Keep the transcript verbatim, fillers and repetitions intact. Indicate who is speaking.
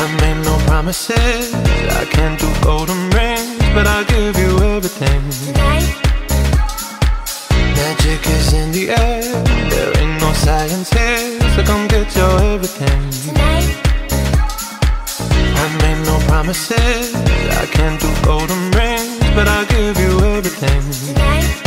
Speaker 1: I made no promises, I can't do golden rings, but I'll give you everything.
Speaker 2: Tonight,
Speaker 1: magic is in the air, there ain't no science here, so come get your everything.
Speaker 2: tonight,
Speaker 1: I made no promises, I can't do golden rings, but I'll give you everything.
Speaker 2: tonight.